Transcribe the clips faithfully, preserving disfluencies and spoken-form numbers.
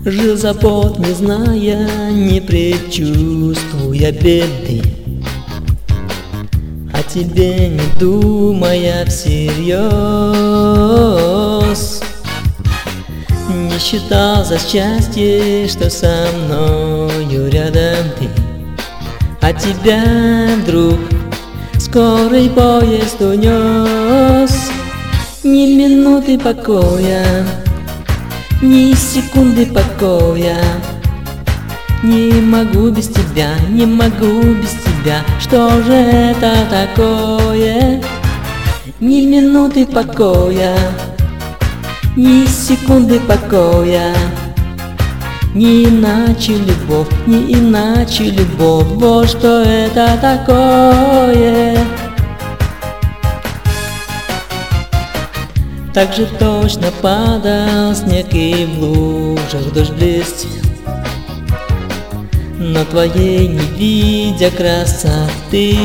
Жил забот, не зная, не предчувствуя беды, о тебе не думая всерьез. Не считал за счастье, что со мною рядом ты, а тебя вдруг скорый поезд унес. Ни минуты покоя, ни секунды покоя. Не могу без тебя, не могу без тебя. Что же это такое? Ни минуты покоя, ни секунды покоя. Не иначе любовь, не иначе любовь. Вот что это такое. Так же точно падал снег, и в лужах дождь блестел, но твоей не видя красоты.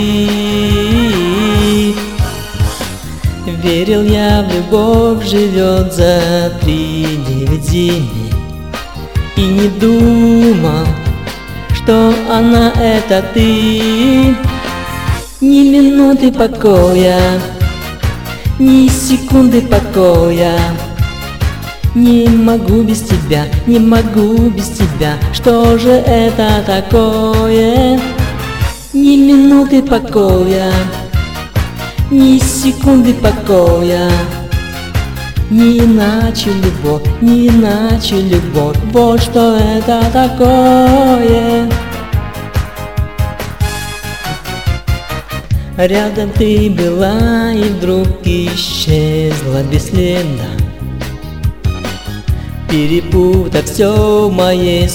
Верил я в любовь, живет за три девять земель, и не думал, что она это ты. Ни минуты покоя, ни секунды покоя. Не могу без тебя, не могу без тебя. Что же это такое? Ни минуты покоя, ни секунды покоя. Не иначе любовь, не иначе любовь. Вот что это такое. Рядом ты была и вдруг исчезла бесследно, перепутав все в моей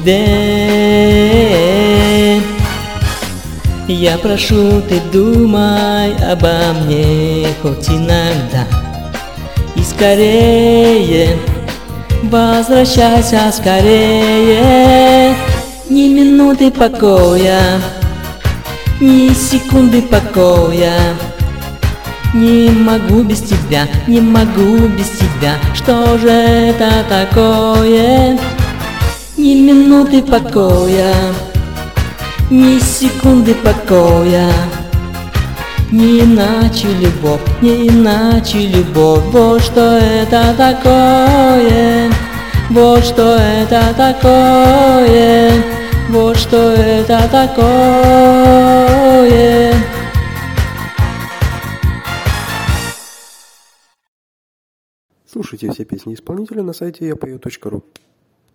судьбе. Я прошу, ты думай обо мне хоть иногда, и скорее возвращайся скорее. Ни минуты покоя, ни секунды покоя. Не могу без тебя, не могу без тебя. Что же это такое? Ни минуты покоя, ни секунды покоя. Не иначе любовь, не иначе любовь. Вот что это такое. Вот что это такое. Вот что это такое. Слушайте все песни исполнителя на сайте я пою точка ру.